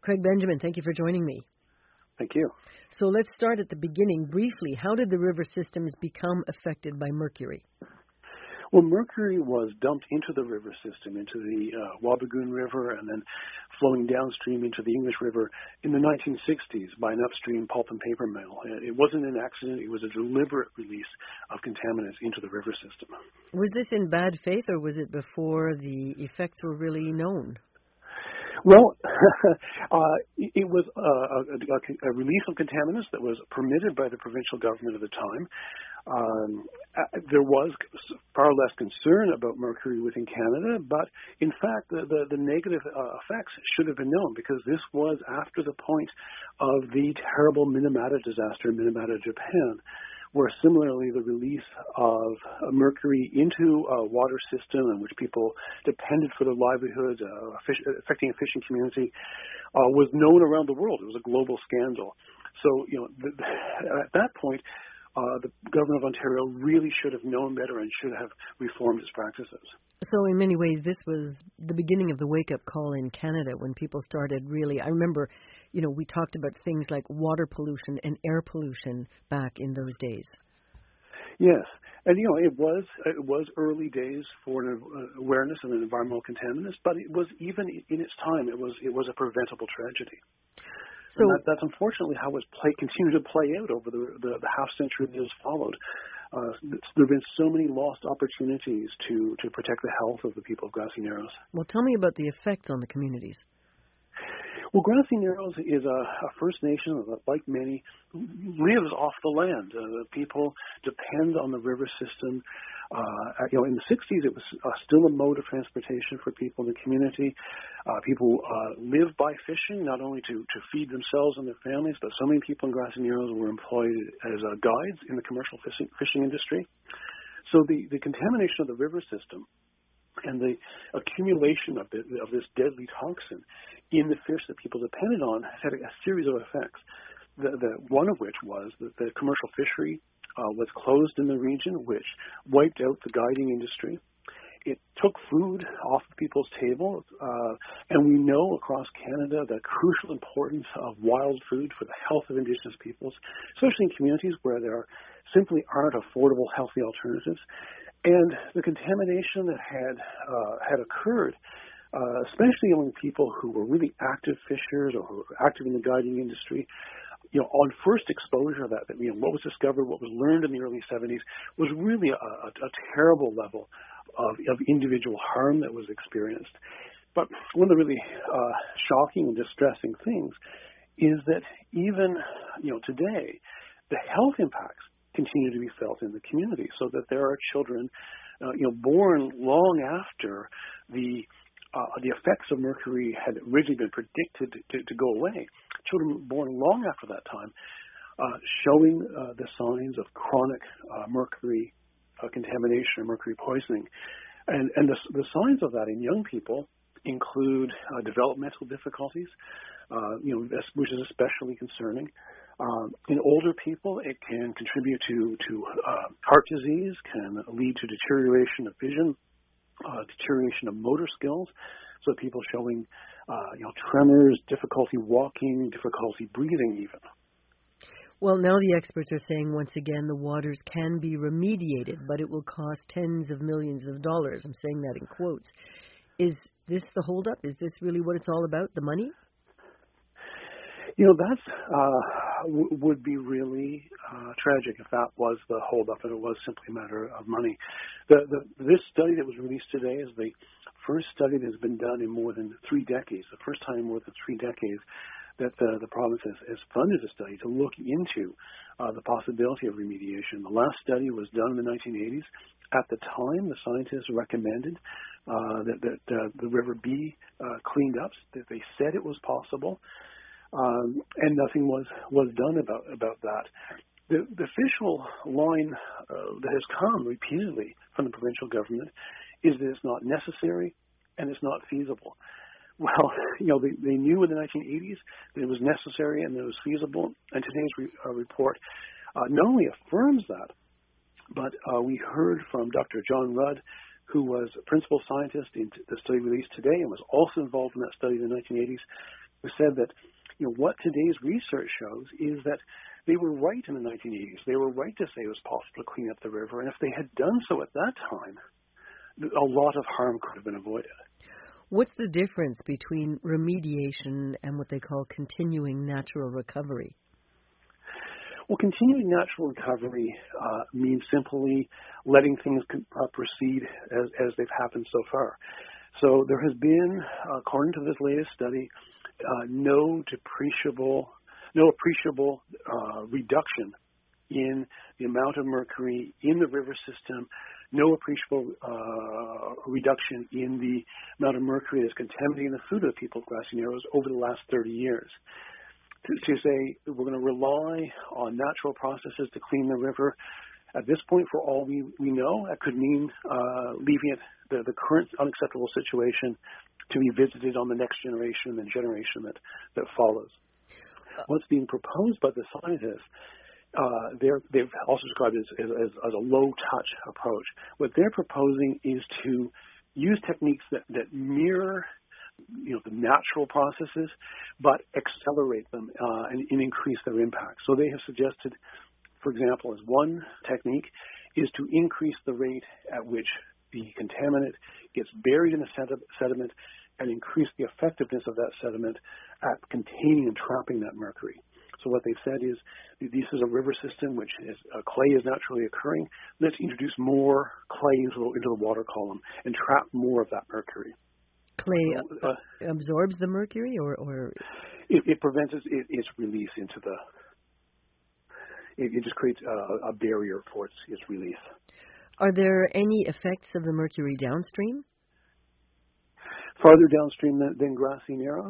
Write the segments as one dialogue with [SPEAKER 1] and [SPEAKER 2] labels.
[SPEAKER 1] Craig Benjamin, thank you for joining me.
[SPEAKER 2] Thank you.
[SPEAKER 1] So let's start at the beginning briefly. How did the river systems become affected by mercury?
[SPEAKER 2] Well, mercury was dumped into the river system, into the Wabigoon River, and then flowing downstream into the English River in the 1960s by an upstream pulp and paper mill. It wasn't an accident. It was a deliberate release of contaminants into the river system.
[SPEAKER 1] Was this in bad faith, or was it before the effects were really known?
[SPEAKER 2] Well, it was a release of contaminants that was permitted by the provincial government at the time. There was far less concern about mercury within Canada, but in fact, the negative effects should have been known, because this was after the point of the terrible Minamata disaster in Minamata, Japan, where similarly the release of mercury into a water system in which people depended for their livelihoods, affecting a fishing community, was known around the world. It was a global scandal. So, at that point, the government of Ontario really should have known better and should have reformed its practices.
[SPEAKER 1] So in many ways, this was the beginning of the wake-up call in Canada when people started really, I remember, we talked about things like water pollution and air pollution back in those days.
[SPEAKER 2] Yes, and it was early days for an awareness of environmental contaminants, but it was, even in its time, it was a preventable tragedy. So that's unfortunately how it's continued to play out over the half century that has followed. There have been so many lost opportunities to protect the health of the people of Grassy Narrows.
[SPEAKER 1] Well, tell me about the effects on the communities.
[SPEAKER 2] Well, Grassy Narrows is a First Nation that, like many, lives off the land. People depend on the river system. In the 60s, it was still a mode of transportation for people in the community. People live by fishing, not only to feed themselves and their families, but so many people in Grassy Narrows were employed as guides in the commercial fishing industry. So the contamination of the river system and the accumulation of this deadly toxin in the fish that people depended on had a series of effects. One of which was that the commercial fishery was closed in the region, which wiped out the guiding industry. It took food off of people's tables, and we know across Canada the crucial importance of wild food for the health of Indigenous peoples, especially in communities where there simply aren't affordable, healthy alternatives. And the contamination that had occurred, especially among people who were really active fishers or who were active in the guiding industry, on first exposure of that, what was discovered, what was learned in the early 70s, was really a terrible level of individual harm that was experienced. But one of the really shocking and distressing things is that even today, the health impacts continue to be felt in the community, so that there are children born long after the effects of mercury had originally been predicted to go away. Children born long after that time showing the signs of chronic mercury contamination or mercury poisoning. And the signs of that in young people include developmental difficulties, which is especially concerning. In older people, it can contribute to heart disease, can lead to deterioration of vision, deterioration of motor skills, so people showing tremors, difficulty walking, difficulty breathing even.
[SPEAKER 1] Well, now the experts are saying once again the waters can be remediated, but it will cost tens of millions of dollars. I'm saying that in quotes. Is this the holdup? Is this really what it's all about, the money?
[SPEAKER 2] That would be really tragic if that was the holdup and it was simply a matter of money. This study that was released today is the first study that has been done in more than 3 decades, the first time in more than 3 decades that the province has funded a study to look into the possibility of remediation. The last study was done in the 1980s. At the time, the scientists recommended that the river be cleaned up, that they said it was possible. And nothing was done about that. The official line that has come repeatedly from the provincial government is that it's not necessary and it's not feasible. Well, they knew in the 1980s that it was necessary and that it was feasible, and today's report not only affirms that, but we heard from Dr. John Rudd, who was a principal scientist in the study released today and was also involved in that study in the 1980s, said that, what today's research shows is that they were right in the 1980s. They were right to say it was possible to clean up the river, and if they had done so at that time, a lot of harm could have been avoided.
[SPEAKER 1] What's the difference between remediation and what they call continuing natural recovery?
[SPEAKER 2] Well, continuing natural recovery means simply letting things proceed as they've happened so far. So there has been, according to this latest study, no appreciable reduction in the amount of mercury in the river system, no appreciable reduction in the amount of mercury that's contaminating the food of the people of Grassy Narrows over the last 30 years. To say we're going to rely on natural processes to clean the river, at this point, for all we know, that could mean leaving it the current unacceptable situation to be visited on the next generation and the generation that follows. What's being proposed by the scientists, they've also described it as a low-touch approach. What they're proposing is to use techniques that mirror the natural processes, but accelerate them and increase their impact. So they have suggested, for example, as one technique, is to increase the rate at which the contaminant gets buried in the sediment and increase the effectiveness of that sediment at containing and trapping that mercury. So what they've said is, this is a river system which is clay is naturally occurring. Let's introduce more clay into the water column and trap more of that mercury.
[SPEAKER 1] Clay absorbs the mercury, or
[SPEAKER 2] it prevents its release into the. It just creates a barrier for its release.
[SPEAKER 1] Are there any effects of the mercury downstream?
[SPEAKER 2] Farther downstream than Grassy Narrows,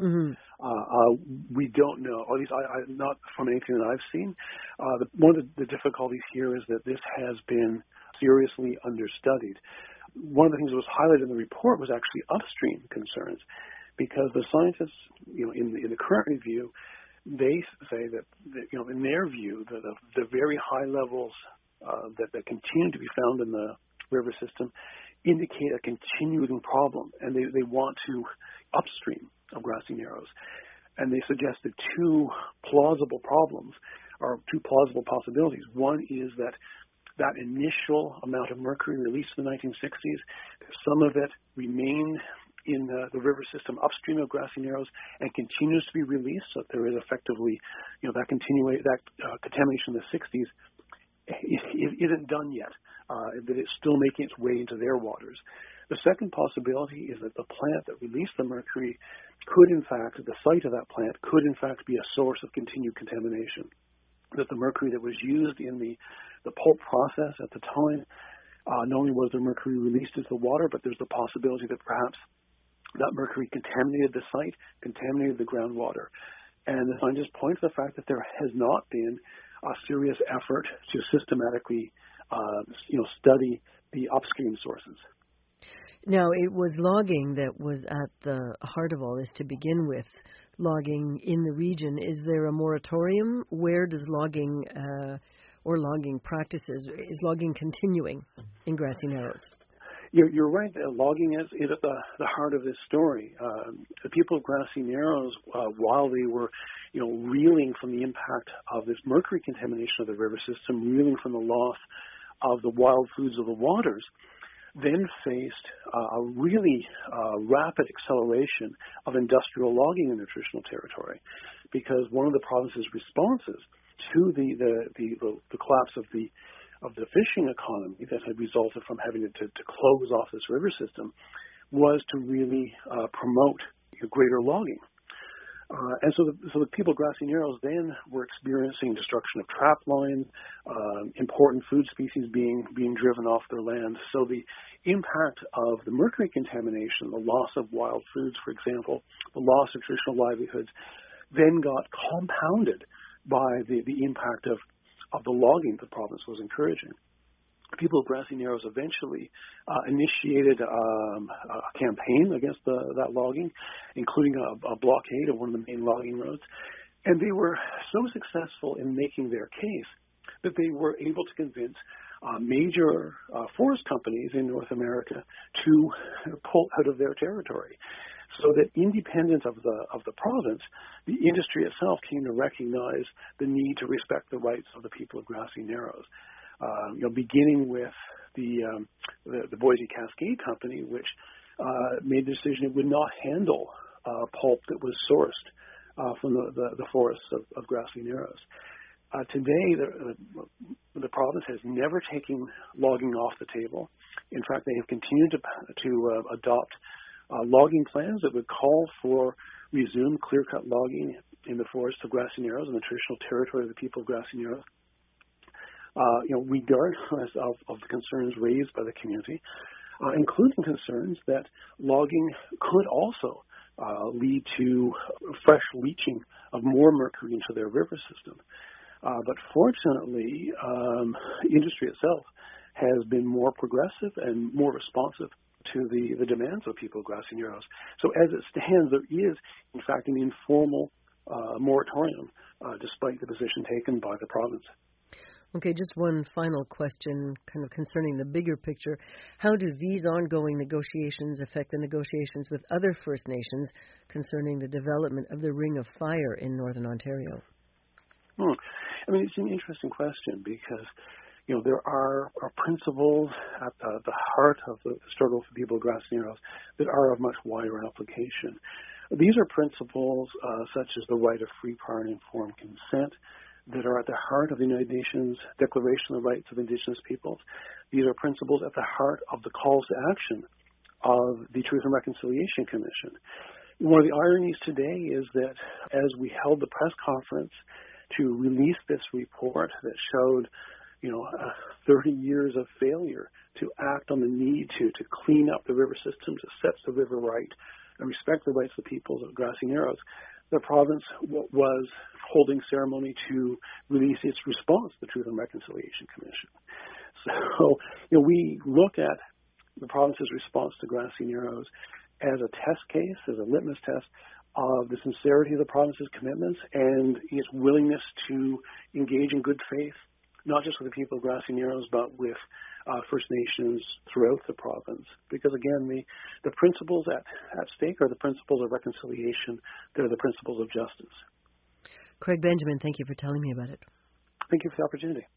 [SPEAKER 2] we don't know. Or at least not from anything that I've seen. One of the difficulties here is that this has been seriously understudied. One of the things that was highlighted in the report was actually upstream concerns, because the scientists, in the current review, they say that in their view, the very high levels that continue to be found in the river system indicate a continuing problem, and they want to upstream of Grassy Narrows. And they suggested two plausible problems, or two plausible possibilities. One is that initial amount of mercury released in the 1960s, some of it remained in the river system upstream of Grassy Narrows and continues to be released. So there is effectively, that contamination in the 60s isn't done yet, that it's still making its way into their waters. The second possibility is that the plant that released the mercury could, in fact, the site of that plant could, in fact, be a source of continued contamination. That the mercury that was used in the pulp process at the time, not only was the mercury released into the water, but there's the possibility that perhaps that mercury contaminated the site, contaminated the groundwater. And the scientists point to the fact that there has not been a serious effort to systematically, study the upstream sources.
[SPEAKER 1] Now, it was logging that was at the heart of all this to begin with, logging in the region. Is there a moratorium? Where does logging or logging practices, is logging continuing in Grassy Narrows?
[SPEAKER 2] You're right. Logging is at the heart of this story. The people of Grassy Narrows, while they were, reeling from the impact of this mercury contamination of the river system, reeling from the loss of the wild foods of the waters, then faced a really rapid acceleration of industrial logging in their traditional territory, because one of the province's responses to the collapse of the fishing economy that had resulted from having to close off this river system was to really promote greater logging. And so the people of Grassy Narrows then were experiencing destruction of trap lines, important food species being driven off their land. So the impact of the mercury contamination, the loss of wild foods, for example, the loss of traditional livelihoods, then got compounded by the impact of the logging the province was encouraging. People of Grassy Narrows eventually initiated a campaign against that logging, including a blockade of one of the main logging roads. And they were so successful in making their case that they were able to convince major forest companies in North America to pull out of their territory. So that independent of the province, the industry itself came to recognize the need to respect the rights of the people of Grassy Narrows. Beginning with the Boise Cascade Company, which made the decision it would not handle pulp that was sourced from the forests of Grassy Narrows. Today, the province has never taken logging off the table. In fact, they have continued to adopt logging plans that would call for resumed clear-cut logging in the forests of Grassy Narrows and the traditional territory of the people of Grassy Narrows. Regardless of the concerns raised by the community, including concerns that logging could also lead to fresh leaching of more mercury into their river system. But fortunately, industry itself has been more progressive and more responsive to the demands of people of Grassy Narrows. So as it stands, there is, in fact, an informal moratorium, despite the position taken by the province.
[SPEAKER 1] Okay, just one final question kind of concerning the bigger picture. How do these ongoing negotiations affect the negotiations with other First Nations concerning the development of the Ring of Fire in Northern Ontario?
[SPEAKER 2] I mean, it's an interesting question because, there are principles at the heart of the struggle for people of Grassy Narrows that are of much wider application. These are principles such as the right of free, prior, and informed consent that are at the heart of the United Nations Declaration of the Rights of Indigenous Peoples. These are principles at the heart of the calls to action of the Truth and Reconciliation Commission. One of the ironies today is that as we held the press conference to release this report that showed 30 years of failure to act on the need to clean up the river system, to set the river right, and respect the rights of the peoples of Grassy Narrows, the province was holding ceremony to release its response to the Truth and Reconciliation Commission. So, we look at the province's response to Grassy Narrows as a test case, as a litmus test of the sincerity of the province's commitments and its willingness to engage in good faith, not just with the people of Grassy Narrows, but with First Nations throughout the province. Because again, the principles at stake are the principles of reconciliation. They're the principles of justice.
[SPEAKER 1] Craig Benjamin, thank you for telling me about it.
[SPEAKER 2] Thank you for the opportunity.